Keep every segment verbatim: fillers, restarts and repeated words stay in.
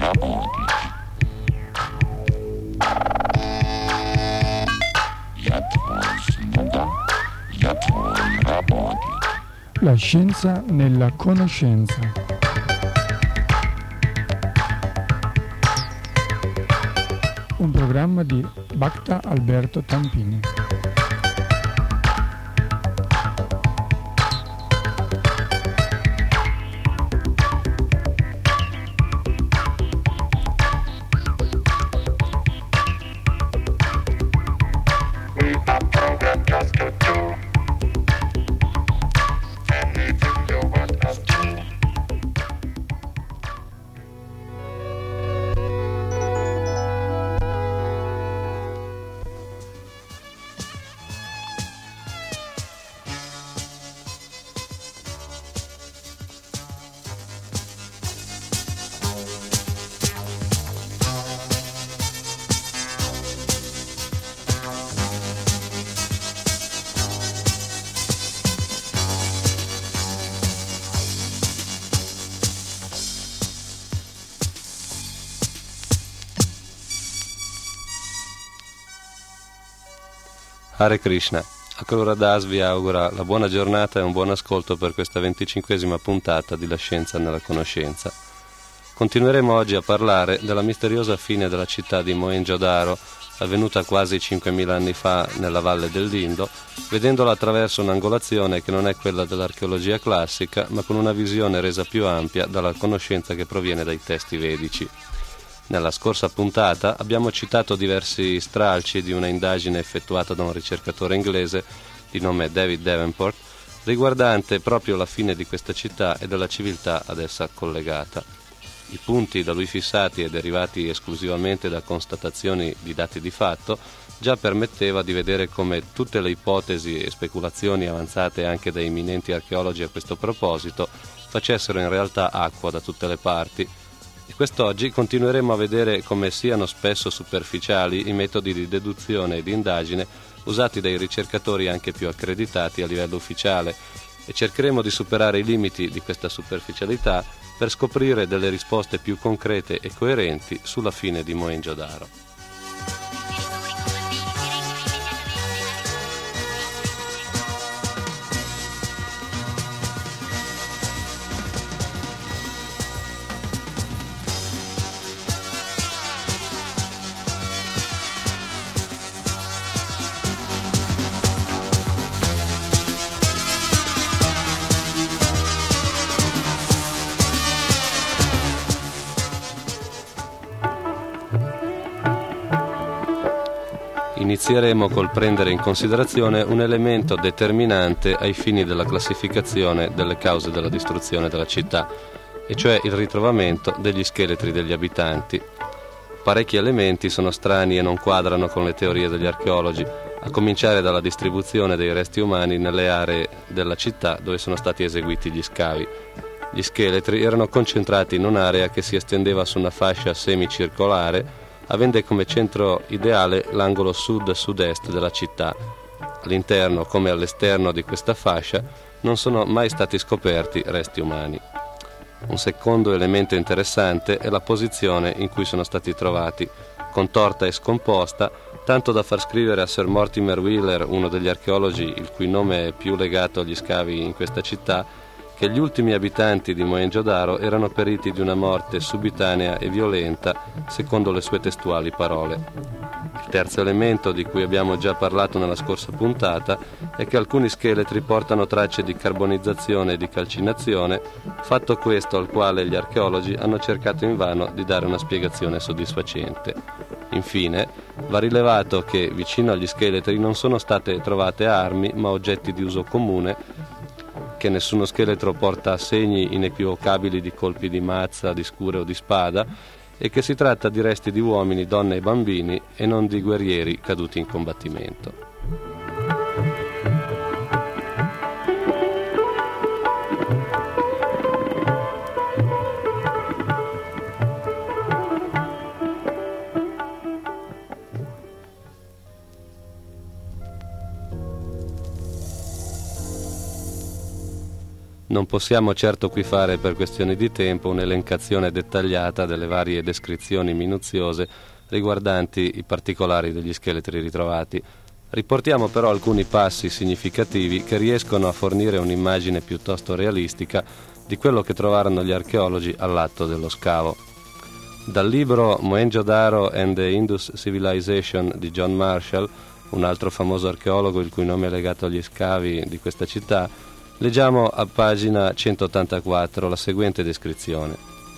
La scienza nella conoscenza. Un programma di Bacta Alberto Tampini. Hare Krishna. Akrura Das vi augura la buona giornata e un buon ascolto per questa venticinquesima puntata di La Scienza nella Conoscenza. Continueremo oggi a parlare della misteriosa fine della città di Mohenjo-Daro, avvenuta quasi cinquemila anni fa nella valle dell'Indo, vedendola attraverso un'angolazione che non è quella dell'archeologia classica, ma con una visione resa più ampia dalla conoscenza che proviene dai testi vedici. Nella scorsa puntata abbiamo citato diversi stralci di una indagine effettuata da un ricercatore inglese di nome David Davenport, riguardante proprio la fine di questa città e della civiltà ad essa collegata. I punti da lui fissati e derivati esclusivamente da constatazioni di dati di fatto già permetteva di vedere come tutte le ipotesi e speculazioni avanzate anche da eminenti archeologi a questo proposito facessero in realtà acqua da tutte le parti. E quest'oggi continueremo a vedere come siano spesso superficiali i metodi di deduzione e di indagine usati dai ricercatori anche più accreditati a livello ufficiale e cercheremo di superare i limiti di questa superficialità per scoprire delle risposte più concrete e coerenti sulla fine di Mohenjo-Daro. Inizieremo col prendere in considerazione un elemento determinante ai fini della classificazione delle cause della distruzione della città, e cioè il ritrovamento degli scheletri degli abitanti. Parecchi elementi sono strani e non quadrano con le teorie degli archeologi, a cominciare dalla distribuzione dei resti umani nelle aree della città dove sono stati eseguiti gli scavi. Gli scheletri erano concentrati in un'area che si estendeva su una fascia semicircolare, avendo come centro ideale l'angolo sud-sud-est della città. All'interno, come all'esterno di questa fascia, non sono mai stati scoperti resti umani. Un secondo elemento interessante è la posizione in cui sono stati trovati, contorta e scomposta, tanto da far scrivere a Sir Mortimer Wheeler, uno degli archeologi il cui nome è più legato agli scavi in questa città, che gli ultimi abitanti di Mohenjo-Daro erano periti di una morte subitanea e violenta, secondo le sue testuali parole. Il terzo elemento, di cui abbiamo già parlato nella scorsa puntata, è che alcuni scheletri portano tracce di carbonizzazione e di calcinazione, fatto questo al quale gli archeologi hanno cercato invano di dare una spiegazione soddisfacente. Infine, va rilevato che vicino agli scheletri non sono state trovate armi, ma oggetti di uso comune, che nessuno scheletro porta segni inequivocabili di colpi di mazza, di scure o di spada, e che si tratta di resti di uomini, donne e bambini e non di guerrieri caduti in combattimento. Non possiamo certo qui fare, per questioni di tempo, un'elencazione dettagliata delle varie descrizioni minuziose riguardanti i particolari degli scheletri ritrovati. Riportiamo però alcuni passi significativi che riescono a fornire un'immagine piuttosto realistica di quello che trovarono gli archeologi all'atto dello scavo. Dal libro Mohenjo-Daro and the Indus Civilization di John Marshall, un altro famoso archeologo il cui nome è legato agli scavi di questa città, leggiamo a pagina centottantaquattro la seguente descrizione.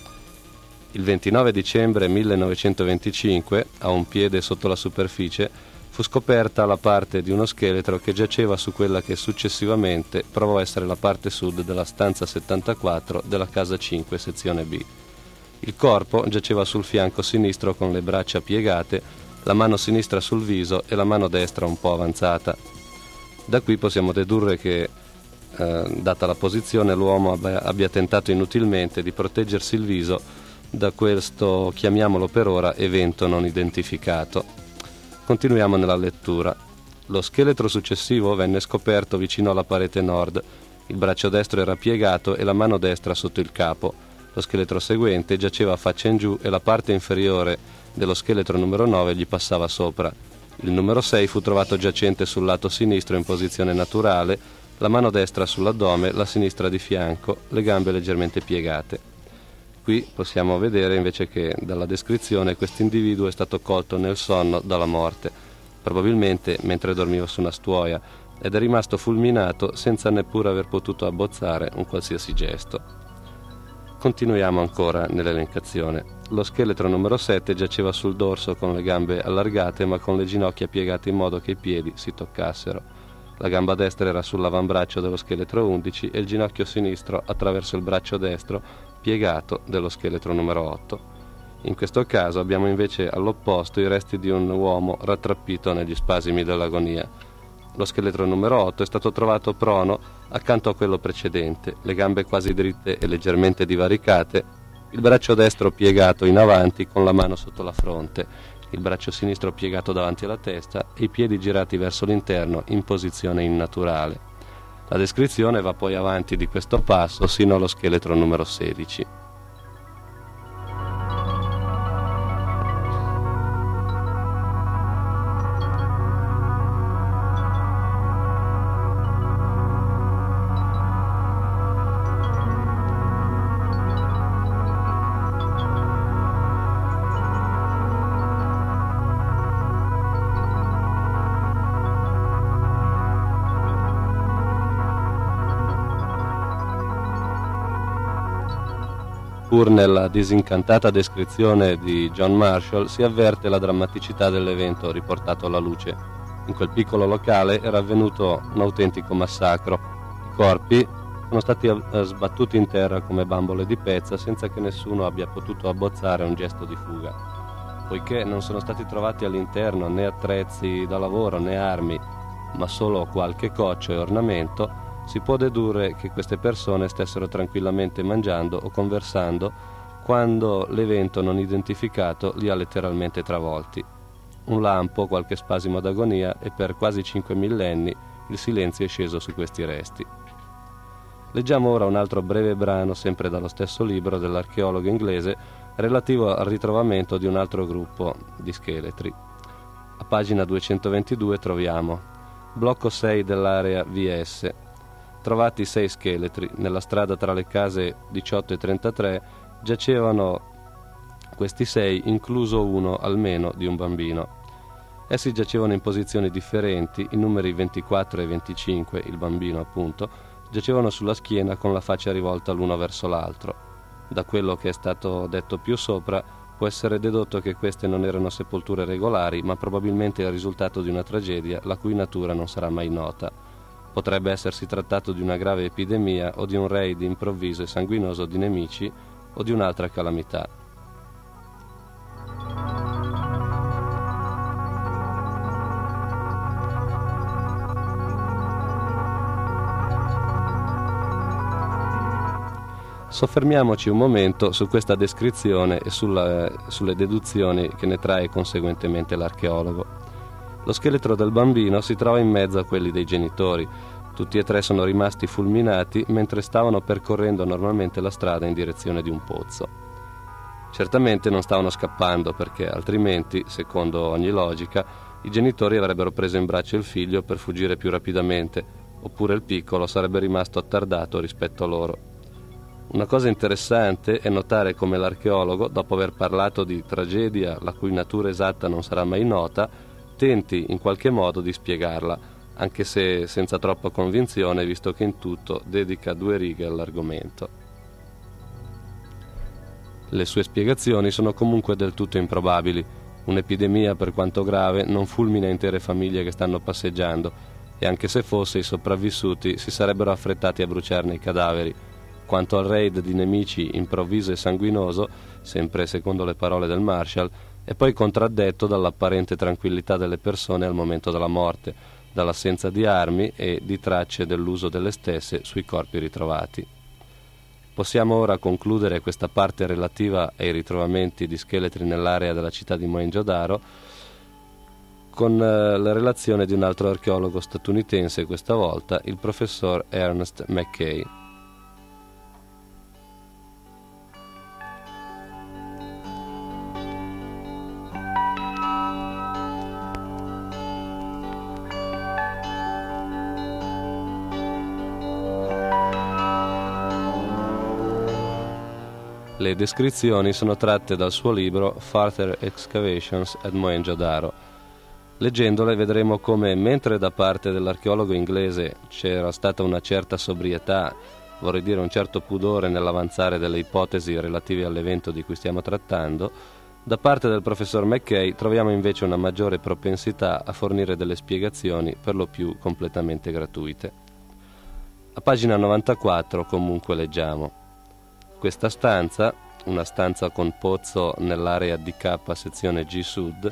Il ventinove dicembre millenovecentoventicinque, a un piede sotto la superficie, fu scoperta la parte di uno scheletro che giaceva su quella che successivamente provò essere la parte sud della stanza settantaquattro della casa cinque, sezione B. Il corpo giaceva sul fianco sinistro con le braccia piegate, la mano sinistra sul viso e la mano destra un po' avanzata. Da qui possiamo dedurre che, eh, data la posizione, l'uomo abbia, abbia tentato inutilmente di proteggersi il viso da questo, chiamiamolo per ora, evento non identificato. Continuiamo nella lettura. Lo scheletro successivo venne scoperto vicino alla parete nord. Il braccio destro era piegato e la mano destra sotto il capo. Lo scheletro seguente giaceva faccia in giù e la parte inferiore dello scheletro numero nove gli passava sopra. Il numero sei fu trovato giacente sul lato sinistro in posizione naturale, la mano destra sull'addome, la sinistra di fianco, le gambe leggermente piegate. Qui possiamo vedere invece che dalla descrizione questo individuo è stato colto nel sonno dalla morte, probabilmente mentre dormiva su una stuoia, ed è rimasto fulminato senza neppure aver potuto abbozzare un qualsiasi gesto. Continuiamo ancora nell'elencazione. Lo scheletro numero sette giaceva sul dorso con le gambe allargate ma con le ginocchia piegate in modo che i piedi si toccassero. La gamba destra era sull'avambraccio dello scheletro undici e il ginocchio sinistro attraverso il braccio destro piegato dello scheletro numero otto. In questo caso abbiamo invece all'opposto i resti di un uomo rattrappito negli spasimi dell'agonia. Lo scheletro numero otto è stato trovato prono accanto a quello precedente, le gambe quasi dritte e leggermente divaricate, il braccio destro piegato in avanti con la mano sotto la fronte, il braccio sinistro piegato davanti alla testa e i piedi girati verso l'interno in posizione innaturale. La descrizione va poi avanti di questo passo sino allo scheletro numero sedici. Pur nella disincantata descrizione di John Marshall si avverte la drammaticità dell'evento riportato alla luce. In quel piccolo locale era avvenuto un autentico massacro. I corpi sono stati sbattuti in terra come bambole di pezza senza che nessuno abbia potuto abbozzare un gesto di fuga. Poiché non sono stati trovati all'interno né attrezzi da lavoro né armi, ma solo qualche coccio e ornamento, si può dedurre che queste persone stessero tranquillamente mangiando o conversando quando l'evento non identificato li ha letteralmente travolti. Un lampo, qualche spasimo d'agonia e per quasi cinque millenni il silenzio è sceso su questi resti. Leggiamo ora un altro breve brano, sempre dallo stesso libro dell'archeologo inglese, relativo al ritrovamento di un altro gruppo di scheletri. A pagina duecentoventidue troviamo blocco sei dell'area V S. Trovati sei scheletri. Nella strada tra le case diciotto e trentatré giacevano questi sei, incluso uno almeno di un bambino. Essi giacevano in posizioni differenti, i numeri ventiquattro e venticinque, il bambino appunto, giacevano sulla schiena con la faccia rivolta l'uno verso l'altro. Da quello che è stato detto più sopra può essere dedotto che queste non erano sepolture regolari, ma probabilmente il risultato di una tragedia la cui natura non sarà mai nota. Potrebbe essersi trattato di una grave epidemia o di un raid improvviso e sanguinoso di nemici o di un'altra calamità. Soffermiamoci un momento su questa descrizione e sulla, sulle deduzioni che ne trae conseguentemente l'archeologo. Lo scheletro del bambino si trova in mezzo a quelli dei genitori, Tutti e tre sono rimasti fulminati mentre stavano percorrendo normalmente la strada in direzione di un pozzo. Certamente non stavano scappando, perché altrimenti, secondo ogni logica, i genitori avrebbero preso in braccio il figlio per fuggire più rapidamente, oppure il piccolo sarebbe rimasto attardato rispetto a loro. Una cosa interessante è notare come l'archeologo, dopo aver parlato di tragedia la cui natura esatta non sarà mai nota, tenti in qualche modo di spiegarla, anche se senza troppa convinzione, visto che in tutto dedica due righe all'argomento. Le sue spiegazioni sono comunque del tutto improbabili. Un'epidemia, per quanto grave, non fulmina intere famiglie che stanno passeggiando, e anche se fosse, i sopravvissuti si sarebbero affrettati a bruciarne i cadaveri. Quanto al raid di nemici improvviso e sanguinoso, sempre secondo le parole del Marshal, è poi contraddetto dall'apparente tranquillità delle persone al momento della morte, dall'assenza di armi e di tracce dell'uso delle stesse sui corpi ritrovati. Possiamo ora concludere questa parte relativa ai ritrovamenti di scheletri nell'area della città di Mohenjo-daro con eh, la relazione di un altro archeologo statunitense, questa volta il professor Ernest Mackay. Le descrizioni sono tratte dal suo libro Further Excavations at Mohenjo-daro. Leggendole vedremo come, mentre da parte dell'archeologo inglese c'era stata una certa sobrietà, vorrei dire un certo pudore nell'avanzare delle ipotesi relative all'evento di cui stiamo trattando, da parte del professor Mackay troviamo invece una maggiore propensità a fornire delle spiegazioni per lo più completamente gratuite. A pagina novantaquattro comunque leggiamo: questa stanza, una stanza con pozzo nell'area D K sezione G Sud,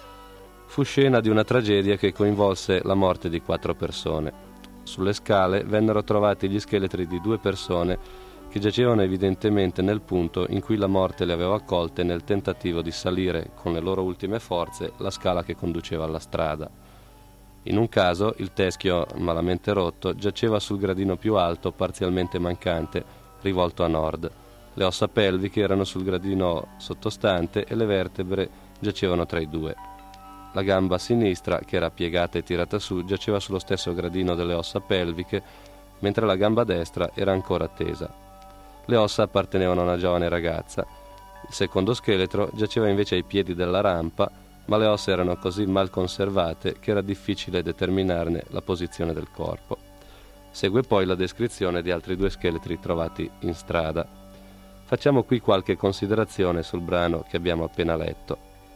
fu scena di una tragedia che coinvolse la morte di quattro persone. Sulle scale vennero trovati gli scheletri di due persone che giacevano evidentemente nel punto in cui la morte le aveva accolte nel tentativo di salire con le loro ultime forze la scala che conduceva alla strada. In un caso il teschio, malamente rotto, giaceva sul gradino più alto, parzialmente mancante, rivolto a nord. Le ossa pelviche erano sul gradino sottostante e le vertebre giacevano tra i due. La gamba sinistra, che era piegata e tirata su, giaceva sullo stesso gradino delle ossa pelviche, mentre la gamba destra era ancora tesa. Le ossa appartenevano a una giovane ragazza. Il secondo scheletro giaceva invece ai piedi della rampa, ma le ossa erano così mal conservate che era difficile determinarne la posizione del corpo. Segue poi la descrizione di altri due scheletri trovati in strada. Facciamo qui qualche considerazione sul brano che abbiamo appena letto.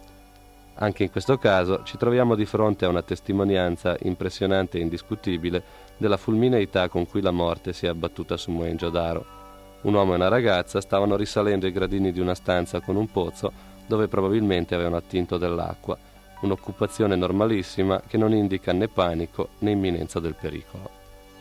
Anche in questo caso ci troviamo di fronte a una testimonianza impressionante e indiscutibile della fulmineità con cui la morte si è abbattuta su Mohenjo-daro. Un uomo e una ragazza stavano risalendo i gradini di una stanza con un pozzo dove probabilmente avevano attinto dell'acqua, un'occupazione normalissima che non indica né panico né imminenza del pericolo.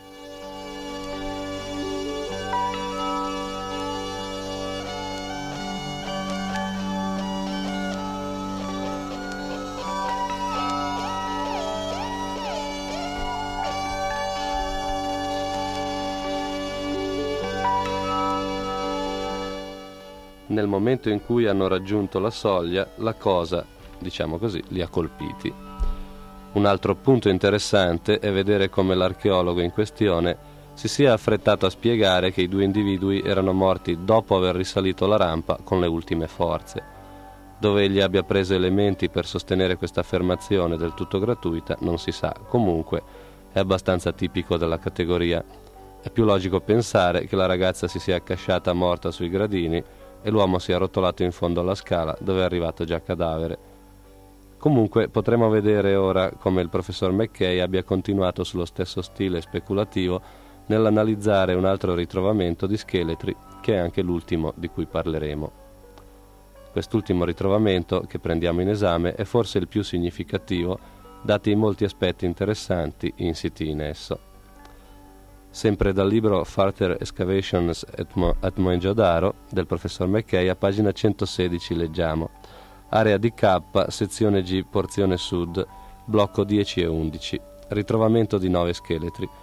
Nel momento in cui hanno raggiunto la soglia, la cosa, diciamo così, li ha colpiti. Un altro punto interessante è vedere come l'archeologo in questione si sia affrettato a spiegare che i due individui erano morti dopo aver risalito la rampa con le ultime forze. Dove egli abbia preso elementi per sostenere questa affermazione del tutto gratuita non si sa, comunque è abbastanza tipico della categoria. È più logico pensare che la ragazza si sia accasciata morta sui gradini e l'uomo si è arrotolato in fondo alla scala, dove è arrivato già cadavere. Comunque potremo vedere ora come il professor Mackay abbia continuato sullo stesso stile speculativo nell'analizzare un altro ritrovamento di scheletri, che è anche l'ultimo di cui parleremo. Quest'ultimo ritrovamento che prendiamo in esame è forse il più significativo, dati i molti aspetti interessanti insiti in esso. Sempre dal libro Further Excavations at, Mo- at Mohenjo-daro del professor Mackay, a pagina centosedici leggiamo: area D K, sezione G, porzione sud, blocco dieci e undici, ritrovamento di nove scheletri.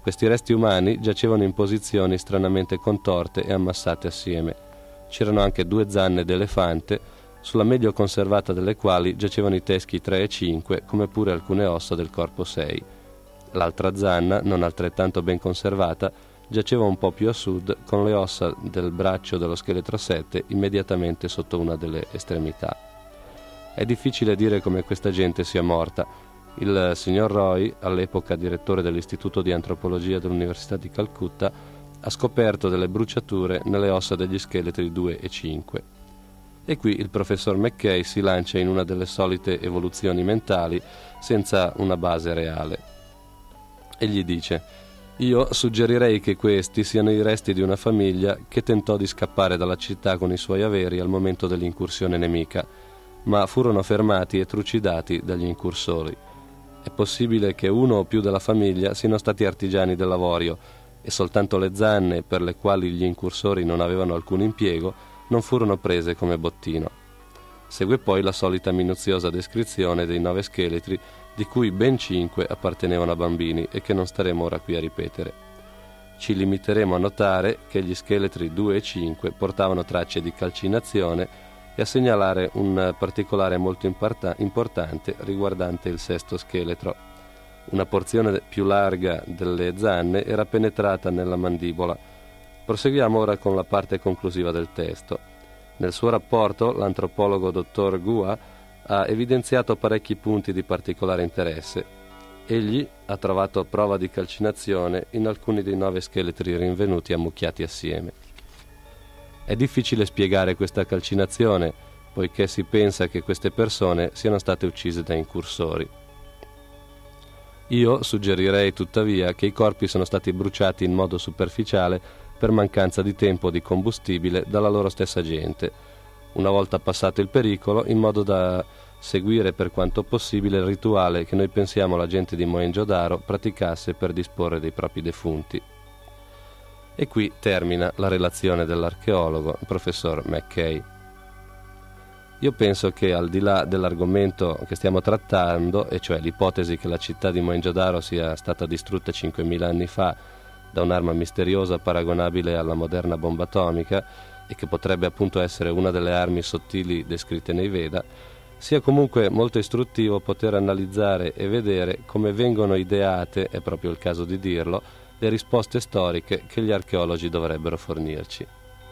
Questi resti umani giacevano in posizioni stranamente contorte e ammassate assieme. C'erano anche due zanne d'elefante, sulla meglio conservata delle quali giacevano i teschi tre e cinque, come pure alcune ossa del corpo sei. L'altra zanna, non altrettanto ben conservata, giaceva un po' più a sud, con le ossa del braccio dello scheletro sette immediatamente sotto una delle estremità. È difficile dire come questa gente sia morta. Il signor Roy, all'epoca direttore dell'Istituto di Antropologia dell'Università di Calcutta, ha scoperto delle bruciature nelle ossa degli scheletri due e cinque. E qui il professor Mackay si lancia in una delle solite evoluzioni mentali senza una base reale. Egli dice: «Io suggerirei che questi siano i resti di una famiglia che tentò di scappare dalla città con i suoi averi al momento dell'incursione nemica, ma furono fermati e trucidati dagli incursori. È possibile che uno o più della famiglia siano stati artigiani del lavorio e soltanto le zanne, per le quali gli incursori non avevano alcun impiego, non furono prese come bottino». Segue poi la solita minuziosa descrizione dei nove scheletri, di cui ben cinque appartenevano a bambini e che non staremo ora qui a ripetere. Ci limiteremo a notare che gli scheletri due e cinque portavano tracce di calcinazione e a segnalare un particolare molto importa- importante riguardante il sesto scheletro. Una porzione più larga delle zanne era penetrata nella mandibola. Proseguiamo ora con la parte conclusiva del testo. Nel suo rapporto, l'antropologo dottor Gua ha evidenziato parecchi punti di particolare interesse. Egli ha trovato prova di calcinazione in alcuni dei nove scheletri rinvenuti ammucchiati assieme. È difficile spiegare questa calcinazione, poiché si pensa che queste persone siano state uccise da incursori. Io suggerirei tuttavia che i corpi sono stati bruciati in modo superficiale per mancanza di tempo o di combustibile dalla loro stessa gente, una volta passato il pericolo, in modo da seguire per quanto possibile il rituale che noi pensiamo la gente di Mohenjo-Daro praticasse per disporre dei propri defunti. E qui termina la relazione dell'archeologo, il professor Mackay. Io penso che al di là dell'argomento che stiamo trattando, e cioè l'ipotesi che la città di Mohenjo-Daro sia stata distrutta cinquemila anni fa da un'arma misteriosa paragonabile alla moderna bomba atomica e che potrebbe appunto essere una delle armi sottili descritte nei Veda, sia comunque molto istruttivo poter analizzare e vedere come vengono ideate, è proprio il caso di dirlo, le risposte storiche che gli archeologi dovrebbero fornirci.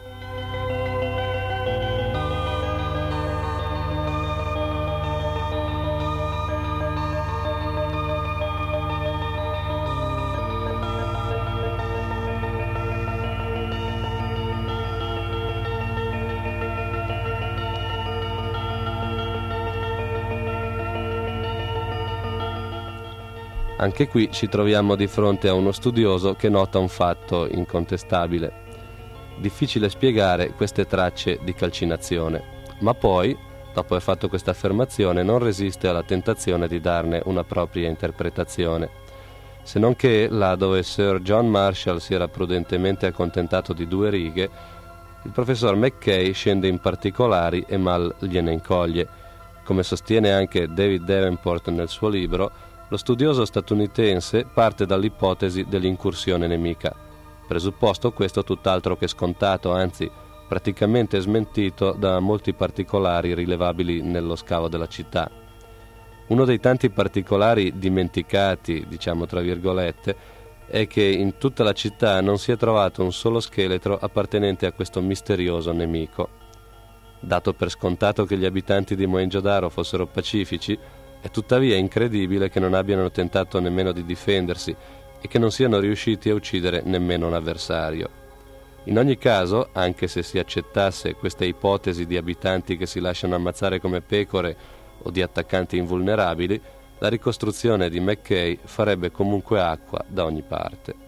Anche qui ci troviamo di fronte a uno studioso che nota un fatto incontestabile. Difficile spiegare queste tracce di calcinazione, ma poi, dopo aver fatto questa affermazione, non resiste alla tentazione di darne una propria interpretazione. Se non che, là dove Sir John Marshall si era prudentemente accontentato di due righe, il professor Mackay scende in particolari e mal gliene incoglie. Come sostiene anche David Davenport nel suo libro, lo studioso statunitense parte dall'ipotesi dell'incursione nemica, presupposto questo tutt'altro che scontato, anzi praticamente smentito da molti particolari rilevabili nello scavo della città. Uno dei tanti particolari dimenticati, diciamo tra virgolette, è che in tutta la città non si è trovato un solo scheletro appartenente a questo misterioso nemico. Dato per scontato che gli abitanti di Mohenjo-Daro fossero pacifici, è tuttavia incredibile che non abbiano tentato nemmeno di difendersi e che non siano riusciti a uccidere nemmeno un avversario. In ogni caso, anche se si accettasse questa ipotesi di abitanti che si lasciano ammazzare come pecore o di attaccanti invulnerabili, la ricostruzione di Mackay farebbe comunque acqua da ogni parte.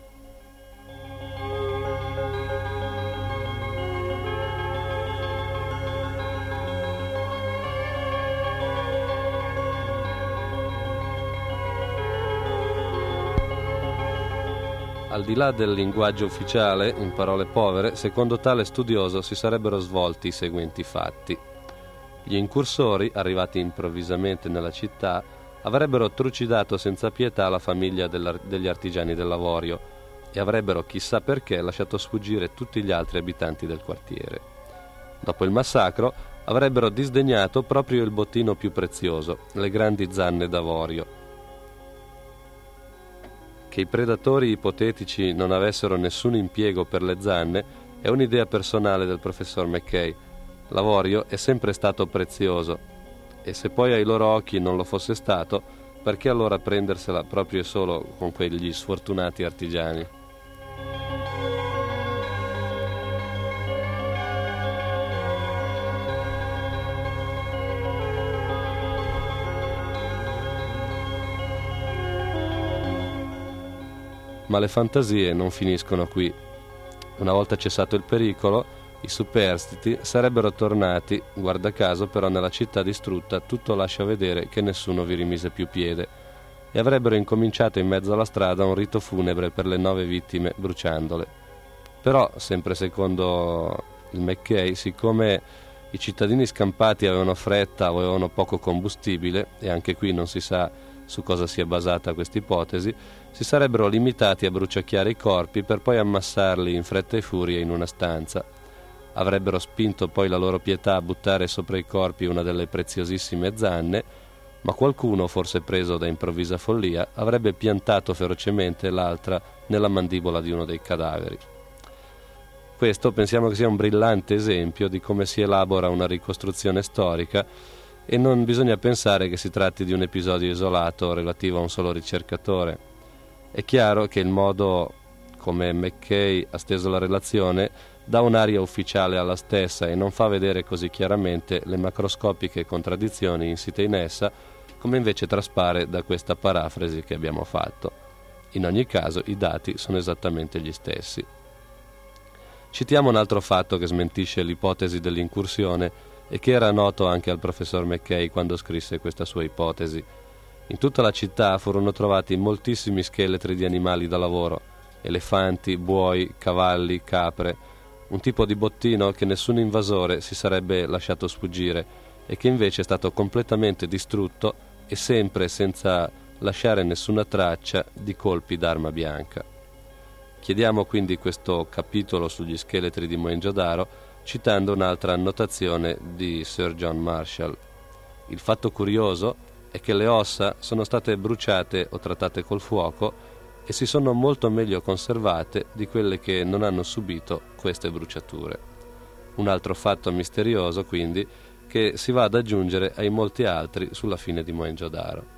Al di là del linguaggio ufficiale, in parole povere, secondo tale studioso si sarebbero svolti i seguenti fatti. Gli incursori, arrivati improvvisamente nella città, avrebbero trucidato senza pietà la famiglia degli artigiani del lavorio, e avrebbero chissà perché lasciato sfuggire tutti gli altri abitanti del quartiere. Dopo il massacro avrebbero disdegnato proprio il bottino più prezioso, le grandi zanne d'avorio. Che i predatori ipotetici non avessero nessun impiego per le zanne è un'idea personale del professor Mackay. L'avorio è sempre stato prezioso, e se poi ai loro occhi non lo fosse stato, perché allora prendersela proprio e solo con quegli sfortunati artigiani? Ma le fantasie non finiscono qui. Una volta cessato il pericolo, i superstiti sarebbero tornati, guarda caso però nella città distrutta tutto lascia vedere che nessuno vi rimise più piede, e avrebbero incominciato in mezzo alla strada un rito funebre per le nove vittime bruciandole. Però, sempre secondo il Mackay, siccome i cittadini scampati avevano fretta o avevano poco combustibile, e anche qui non si sa su cosa sia basata questa ipotesi, si sarebbero limitati a bruciacchiare i corpi per poi ammassarli in fretta e furia in una stanza. Avrebbero spinto poi la loro pietà a buttare sopra i corpi una delle preziosissime zanne, ma qualcuno, forse preso da improvvisa follia, avrebbe piantato ferocemente l'altra nella mandibola di uno dei cadaveri. Questo pensiamo che sia un brillante esempio di come si elabora una ricostruzione storica, e non bisogna pensare che si tratti di un episodio isolato relativo a un solo ricercatore. È chiaro che il modo come Mackay ha steso la relazione dà un'aria ufficiale alla stessa e non fa vedere così chiaramente le macroscopiche contraddizioni insite in essa, come invece traspare da questa parafrasi che abbiamo fatto. In ogni caso i dati sono esattamente gli stessi. Citiamo un altro fatto che smentisce l'ipotesi dell'incursione e che era noto anche al professor Mackay quando scrisse questa sua ipotesi. In tutta la città furono trovati moltissimi scheletri di animali da lavoro, elefanti, buoi, cavalli, capre, un tipo di bottino che nessun invasore si sarebbe lasciato sfuggire e che invece è stato completamente distrutto e sempre senza lasciare nessuna traccia di colpi d'arma bianca. Chiediamo quindi questo capitolo sugli scheletri di Mohenjo-daro citando un'altra annotazione di Sir John Marshall. Il fatto curioso è che le ossa sono state bruciate o trattate col fuoco e si sono molto meglio conservate di quelle che non hanno subito queste bruciature. Un altro fatto misterioso, quindi, che si va ad aggiungere ai molti altri sulla fine di Mohenjo-daro.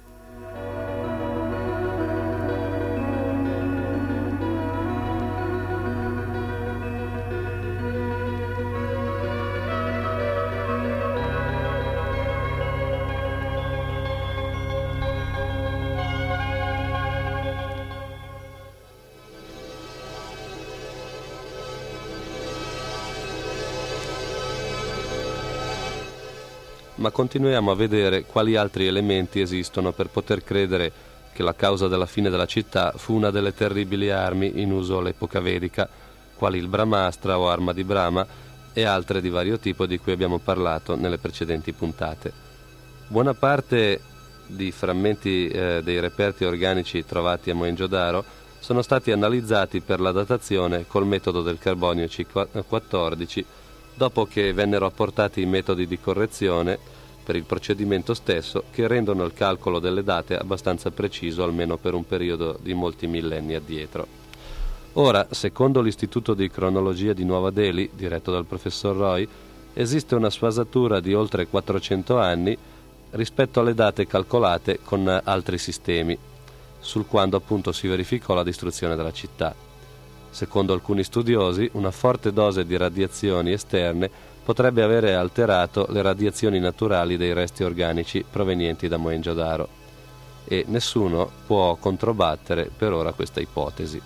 Ma continuiamo a vedere quali altri elementi esistono per poter credere che la causa della fine della città fu una delle terribili armi in uso all'epoca vedica, quali il Brahmastra o arma di Brahma e altre di vario tipo di cui abbiamo parlato nelle precedenti puntate. Buona parte di frammenti eh, dei reperti organici trovati a Mohenjo-daro sono stati analizzati per la datazione col metodo del carbonio C quattordici, dopo che vennero apportati i metodi di correzione per il procedimento stesso che rendono il calcolo delle date abbastanza preciso almeno per un periodo di molti millenni addietro. Ora, secondo l'Istituto di Cronologia di Nuova Delhi, diretto dal professor Roy, esiste una sfasatura di oltre quattrocento anni rispetto alle date calcolate con altri sistemi, sul quando appunto si verificò la distruzione della città. Secondo alcuni studiosi, una forte dose di radiazioni esterne potrebbe avere alterato le radiazioni naturali dei resti organici provenienti da Mohenjo-daro, e nessuno può controbattere per ora questa ipotesi.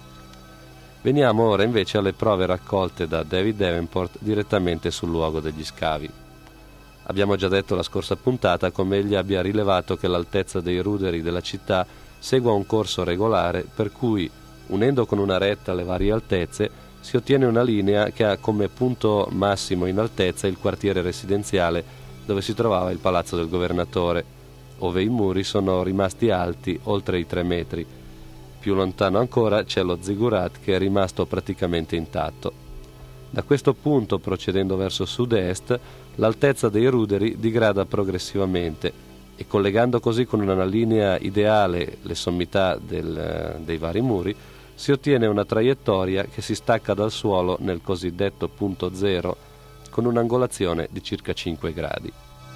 Veniamo ora invece alle prove raccolte da David Davenport direttamente sul luogo degli scavi. Abbiamo già detto la scorsa puntata come egli abbia rilevato che l'altezza dei ruderi della città segua un corso regolare per cui, unendo con una retta le varie altezze, si ottiene una linea che ha come punto massimo in altezza il quartiere residenziale dove si trovava il palazzo del governatore, ove i muri sono rimasti alti oltre i tre metri, Più lontano ancora c'è lo zigurat, che è rimasto praticamente intatto. Da questo punto, procedendo verso sud-est, l'altezza dei ruderi digrada progressivamente e, collegando così con una linea ideale le sommità del, dei vari muri, si ottiene una traiettoria che si stacca dal suolo nel cosiddetto punto zero con un'angolazione di circa cinque gradi.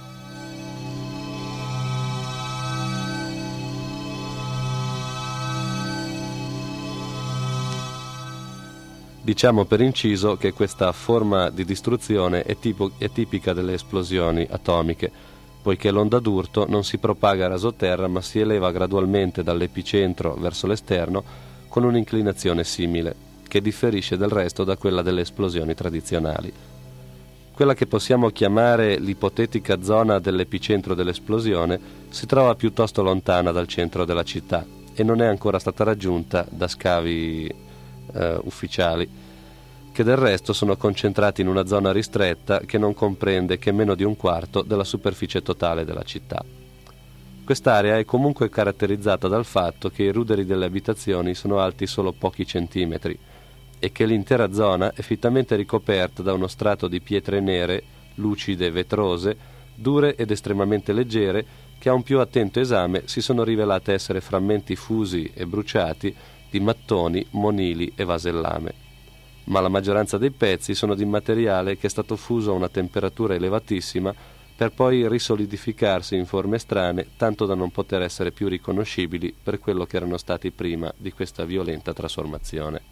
Diciamo per inciso che questa forma di distruzione è, tipo, è tipica delle esplosioni atomiche, poiché l'onda d'urto non si propaga a rasoterra ma si eleva gradualmente dall'epicentro verso l'esterno con un'inclinazione simile, che differisce del resto da quella delle esplosioni tradizionali. Quella che possiamo chiamare l'ipotetica zona dell'epicentro dell'esplosione si trova piuttosto lontana dal centro della città e non è ancora stata raggiunta da scavi Uh, ufficiali, che del resto sono concentrati in una zona ristretta che non comprende che meno di un quarto della superficie totale della città. Quest'area è comunque caratterizzata dal fatto che i ruderi delle abitazioni sono alti solo pochi centimetri e che l'intera zona è fittamente ricoperta da uno strato di pietre nere, lucide, vetrose, dure ed estremamente leggere, che a un più attento esame si sono rivelate essere frammenti fusi e bruciati di mattoni, monili e vasellame, ma la maggioranza dei pezzi sono di materiale che è stato fuso a una temperatura elevatissima per poi risolidificarsi in forme strane, tanto da non poter essere più riconoscibili per quello che erano stati prima di questa violenta trasformazione.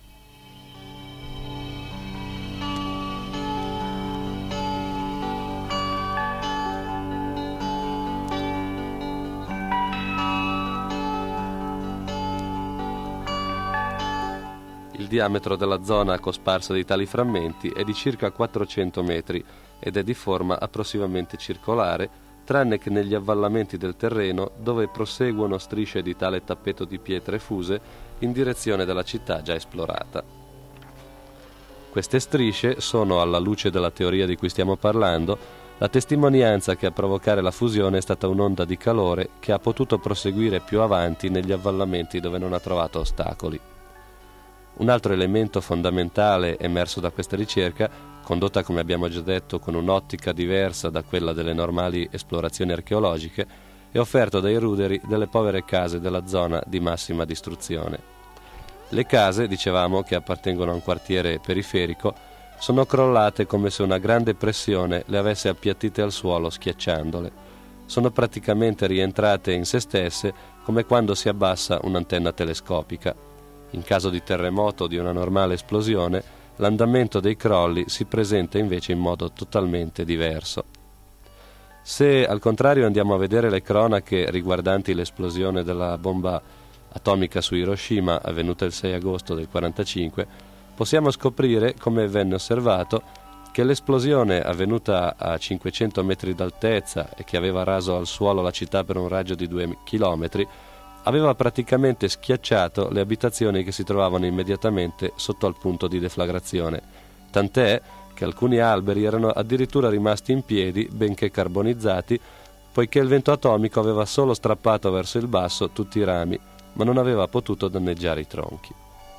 Il diametro della zona cosparsa di tali frammenti è di circa quattrocento metri ed è di forma approssimativamente circolare, tranne che negli avvallamenti del terreno dove proseguono strisce di tale tappeto di pietre fuse in direzione della città già esplorata. Queste strisce sono, alla luce della teoria di cui stiamo parlando, la testimonianza che a provocare la fusione è stata un'onda di calore che ha potuto proseguire più avanti negli avvallamenti dove non ha trovato ostacoli. Un altro elemento fondamentale emerso da questa ricerca, condotta come abbiamo già detto con un'ottica diversa da quella delle normali esplorazioni archeologiche, è offerto dai ruderi delle povere case della zona di massima distruzione. Le case, dicevamo, che appartengono a un quartiere periferico, sono crollate come se una grande pressione le avesse appiattite al suolo schiacciandole. Sono praticamente rientrate in se stesse come quando si abbassa un'antenna telescopica. In caso di terremoto o di una normale esplosione, l'andamento dei crolli si presenta invece in modo totalmente diverso. Se al contrario andiamo a vedere le cronache riguardanti l'esplosione della bomba atomica su Hiroshima avvenuta il sei agosto del quarantacinque, possiamo scoprire, come venne osservato, che l'esplosione avvenuta a cinquecento metri d'altezza e che aveva raso al suolo la città per un raggio di due chilometri aveva praticamente schiacciato le abitazioni che si trovavano immediatamente sotto al punto di deflagrazione, tant'è che alcuni alberi erano addirittura rimasti in piedi, benché carbonizzati, poiché il vento atomico aveva solo strappato verso il basso tutti i rami, ma non aveva potuto danneggiare i tronchi.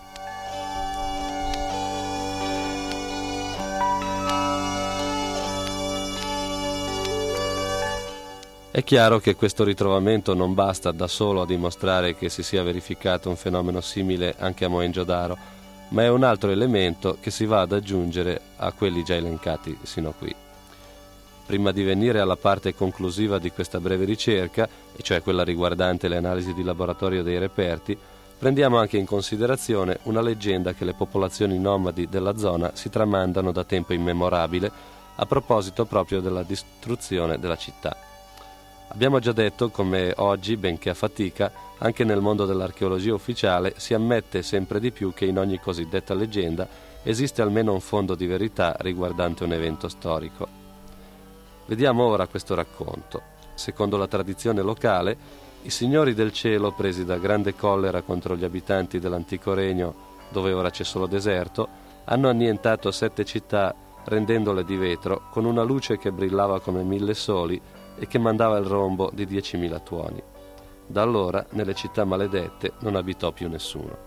È chiaro che questo ritrovamento non basta da solo a dimostrare che si sia verificato un fenomeno simile anche a Mohenjo-Daro, ma è un altro elemento che si va ad aggiungere a quelli già elencati sino a qui. Prima di venire alla parte conclusiva di questa breve ricerca, e cioè quella riguardante le analisi di laboratorio dei reperti, prendiamo anche in considerazione una leggenda che le popolazioni nomadi della zona si tramandano da tempo immemorabile a proposito proprio della distruzione della città. Abbiamo già detto come oggi, benché a fatica, anche nel mondo dell'archeologia ufficiale si ammette sempre di più che in ogni cosiddetta leggenda esiste almeno un fondo di verità riguardante un evento storico. Vediamo ora questo racconto. Secondo la tradizione locale, i signori del cielo, presi da grande collera contro gli abitanti dell'antico regno, dove ora c'è solo deserto, hanno annientato sette città rendendole di vetro con una luce che brillava come mille soli e che mandava il rombo di diecimila tuoni. Da allora, nelle città maledette, non abitò più nessuno.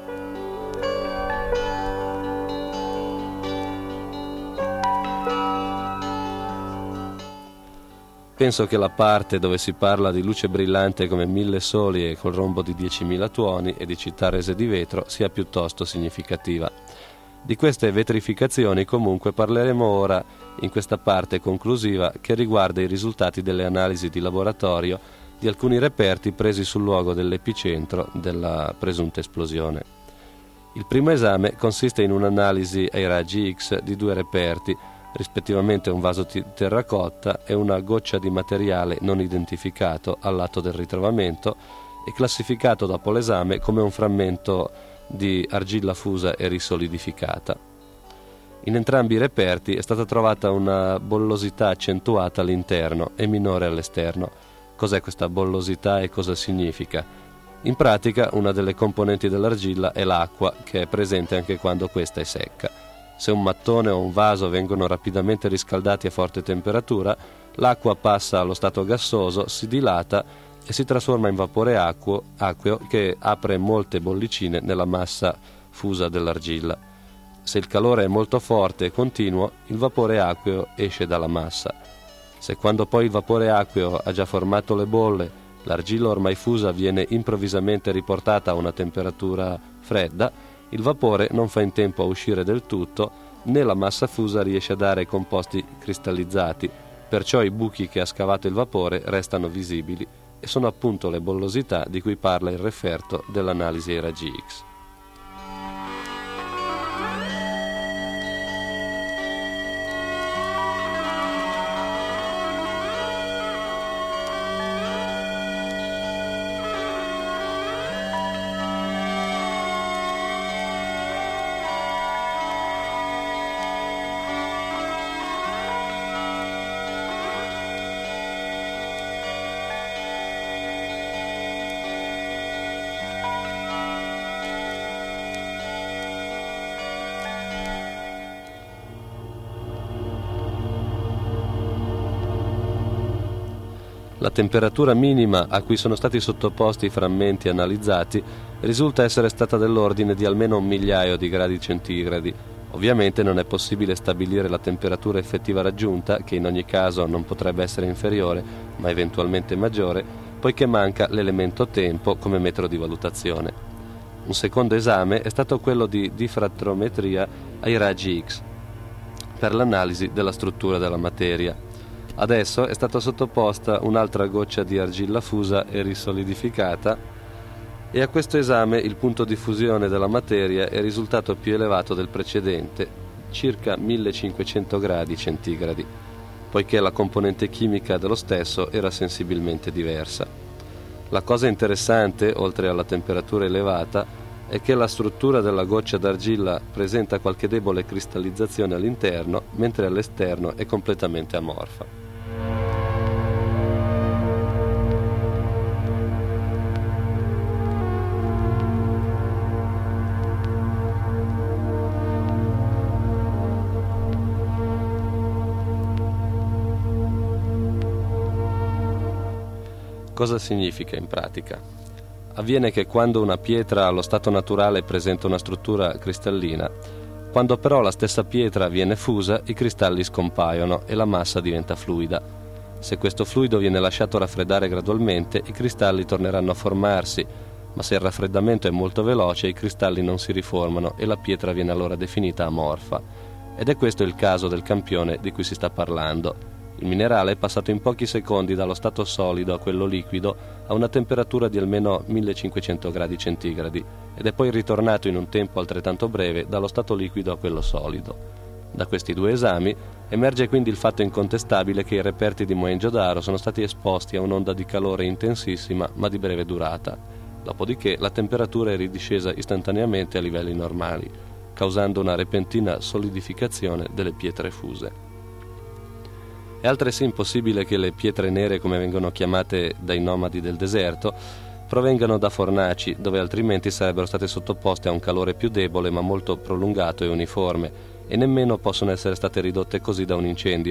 Penso che la parte dove si parla di luce brillante come mille soli e col rombo di diecimila tuoni e di città rese di vetro sia piuttosto significativa. Di queste vetrificazioni comunque parleremo ora in questa parte conclusiva che riguarda i risultati delle analisi di laboratorio di alcuni reperti presi sul luogo dell'epicentro della presunta esplosione. Il primo esame consiste in un'analisi ai raggi X di due reperti, rispettivamente un vaso di terracotta e una goccia di materiale non identificato al lato del ritrovamento e classificato dopo l'esame come un frammento di argilla fusa e risolidificata. In entrambi i reperti è stata trovata una bollosità accentuata all'interno e minore all'esterno. Cos'è questa bollosità e cosa significa? In pratica, una delle componenti dell'argilla è l'acqua, che è presente anche quando questa è secca. Se un mattone o un vaso vengono rapidamente riscaldati a forte temperatura, l'acqua passa allo stato gassoso, si dilata e si trasforma in vapore acqueo, acqueo che apre molte bollicine nella massa fusa dell'argilla. Se il calore è molto forte e continuo, il vapore acqueo esce dalla massa. Se quando poi il vapore acqueo ha già formato le bolle, l'argilla ormai fusa viene improvvisamente riportata a una temperatura fredda, il vapore non fa in tempo a uscire del tutto, né la massa fusa riesce a dare composti cristallizzati, perciò i buchi che ha scavato il vapore restano visibili e sono appunto le bollosità di cui parla il referto dell'analisi ai raggi X. La temperatura minima a cui sono stati sottoposti i frammenti analizzati risulta essere stata dell'ordine di almeno un migliaio di gradi centigradi. Ovviamente non è possibile stabilire la temperatura effettiva raggiunta, che in ogni caso non potrebbe essere inferiore, ma eventualmente maggiore, poiché manca l'elemento tempo come metro di valutazione. Un secondo esame è stato quello di difrattometria ai raggi X, per l'analisi della struttura della materia. Adesso è stata sottoposta un'altra goccia di argilla fusa e risolidificata e a questo esame il punto di fusione della materia è risultato più elevato del precedente, circa millecinquecento gradi centigradi, poiché la componente chimica dello stesso era sensibilmente diversa. La cosa interessante, oltre alla temperatura elevata, è che la struttura della goccia d'argilla presenta qualche debole cristallizzazione all'interno, mentre all'esterno è completamente amorfa. Cosa significa in pratica? Avviene che quando una pietra allo stato naturale presenta una struttura cristallina, quando però la stessa pietra viene fusa, i cristalli scompaiono e la massa diventa fluida. Se questo fluido viene lasciato raffreddare gradualmente, i cristalli torneranno a formarsi, ma se il raffreddamento è molto veloce, i cristalli non si riformano e la pietra viene allora definita amorfa. Ed è questo il caso del campione di cui si sta parlando. Il minerale è passato in pochi secondi dallo stato solido a quello liquido a una temperatura di almeno millecinquecento gradi centigradi ed è poi ritornato in un tempo altrettanto breve dallo stato liquido a quello solido. Da questi due esami emerge quindi il fatto incontestabile che i reperti di Mohenjo-Daro sono stati esposti a un'onda di calore intensissima ma di breve durata. Dopodiché la temperatura è ridiscesa istantaneamente a livelli normali, causando una repentina solidificazione delle pietre fuse. È altresì impossibile che le pietre nere, come vengono chiamate dai nomadi del deserto, provengano da fornaci, dove altrimenti sarebbero state sottoposte a un calore più debole ma molto prolungato e uniforme, e nemmeno possono essere state ridotte così da un incendio,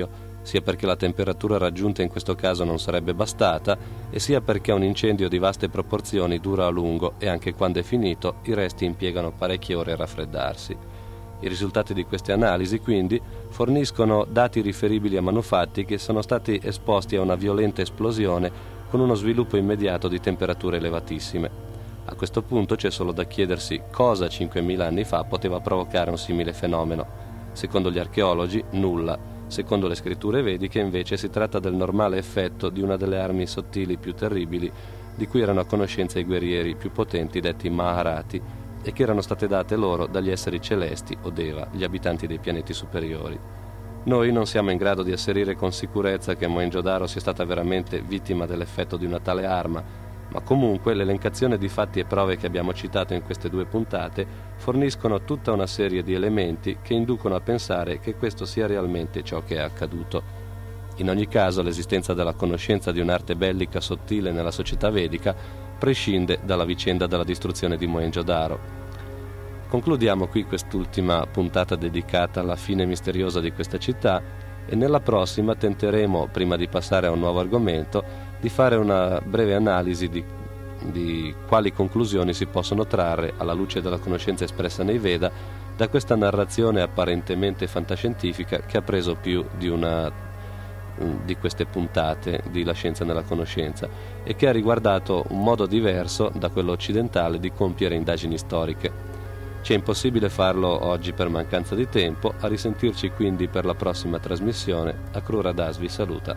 sia perché la temperatura raggiunta in questo caso non sarebbe bastata, e sia perché un incendio di vaste proporzioni dura a lungo e anche quando è finito i resti impiegano parecchie ore a raffreddarsi. I risultati di queste analisi, quindi, forniscono dati riferibili a manufatti che sono stati esposti a una violenta esplosione con uno sviluppo immediato di temperature elevatissime. A questo punto c'è solo da chiedersi cosa cinquemila anni fa poteva provocare un simile fenomeno. Secondo gli archeologi, nulla. Secondo le scritture vediche, invece, si tratta del normale effetto di una delle armi sottili più terribili di cui erano a conoscenza i guerrieri più potenti detti Maharati e che erano state date loro dagli esseri celesti o Deva, gli abitanti dei pianeti superiori. Noi non siamo in grado di asserire con sicurezza che Mohenjo-Daro sia stata veramente vittima dell'effetto di una tale arma, ma comunque l'elencazione di fatti e prove che abbiamo citato in queste due puntate forniscono tutta una serie di elementi che inducono a pensare che questo sia realmente ciò che è accaduto. In ogni caso, l'esistenza della conoscenza di un'arte bellica sottile nella società vedica prescinde dalla vicenda della distruzione di Mohenjo-Daro. Concludiamo qui quest'ultima puntata dedicata alla fine misteriosa di questa città e nella prossima tenteremo, prima di passare a un nuovo argomento, di fare una breve analisi di, di quali conclusioni si possono trarre, alla luce della conoscenza espressa nei Veda, da questa narrazione apparentemente fantascientifica che ha preso più di una di queste puntate di La Scienza nella Conoscenza e che ha riguardato un modo diverso da quello occidentale di compiere indagini storiche. Ci è impossibile farlo oggi per mancanza di tempo, a risentirci quindi per la prossima trasmissione. Akrura Das vi saluta.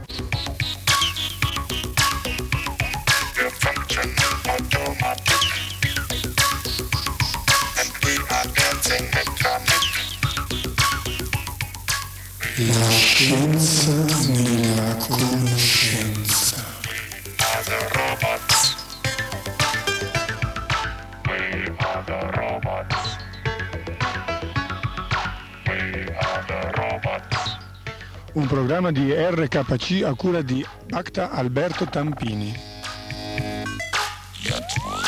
La scienza nella conoscenza. Un programma di R K C a cura di Bhakta Alberto Tampini.